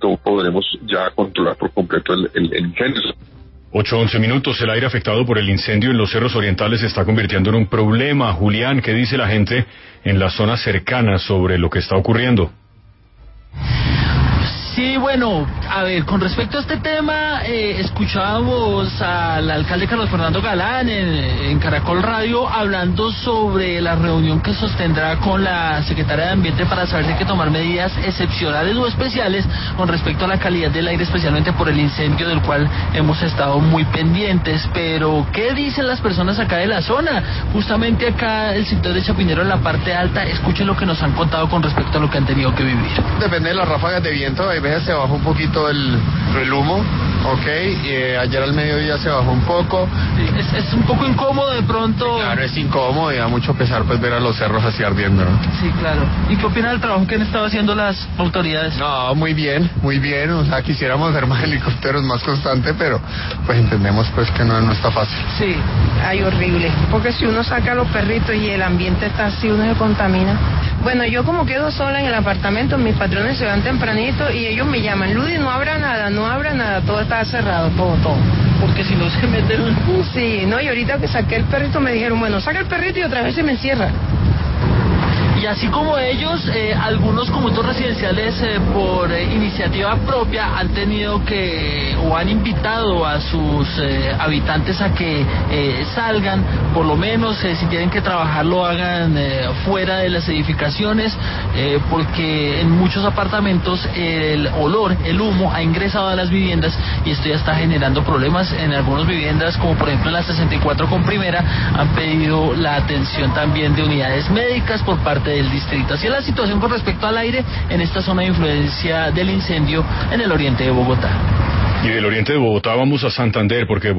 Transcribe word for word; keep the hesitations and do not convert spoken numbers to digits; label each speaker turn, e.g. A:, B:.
A: momento podremos ya controlar por completo el, el, el incendio.
B: ocho once minutos, el aire afectado por el incendio en los cerros orientales se está convirtiendo en un problema. Julián, ¿qué dice la gente en las zonas cercanas sobre lo que está ocurriendo?
C: Sí, bueno, a ver, con respecto a este tema, eh, escuchábamos al alcalde Carlos Fernando Galán en, en Caracol Radio hablando sobre la reunión que sostendrá con la secretaria de Ambiente para saber si hay que tomar medidas excepcionales o especiales con respecto a la calidad del aire, especialmente por el incendio del cual hemos estado muy pendientes. Pero, ¿qué dicen las personas acá de la zona? Justamente acá, el sector de Chapinero en la parte alta, escuchen lo que nos han contado con respecto a lo que han tenido que vivir.
D: Depende de las ráfagas de viento, a veces se bajó un poquito el, el humo, ok, y eh, ayer al mediodía se bajó un poco.
C: Es, es un poco incómodo de pronto.
D: Claro, es incómodo y da mucho pesar pues ver a los cerros así ardiendo, ¿no?
C: Sí, claro. ¿Y qué opina del trabajo que han estado haciendo las autoridades?
D: No, muy bien, muy bien, o sea, quisiéramos ver más helicópteros más constante, pero pues entendemos pues que no, no está fácil.
E: Sí, ay, horrible, porque si uno saca a los perritos y el ambiente está así, uno se contamina. Bueno, yo como quedo sola en el apartamento, mis patrones se van tempranito y ellos me llaman, Ludy, no abra nada, no abra nada, todo está cerrado, todo, todo.
C: Porque si no se meten...
E: Sí, no, y ahorita que saqué el perrito me dijeron, bueno, saca el perrito y otra vez se me encierra.
C: Y así como ellos, eh, algunos conjuntos residenciales eh, por eh, iniciativa propia han tenido que, o han invitado a sus eh, habitantes a que eh, salgan, por lo menos eh, si tienen que trabajar lo hagan eh, fuera de las edificaciones, eh, porque en muchos apartamentos el olor, el humo ha ingresado a las viviendas y esto ya está generando problemas en algunas viviendas, como por ejemplo en la sesenta y cuatro con primera, han pedido la atención también de unidades médicas por parte del distrito. Así es la situación con respecto al aire en esta zona de influencia del incendio en el oriente de Bogotá.
B: Y del oriente de Bogotá vamos a Santander, porque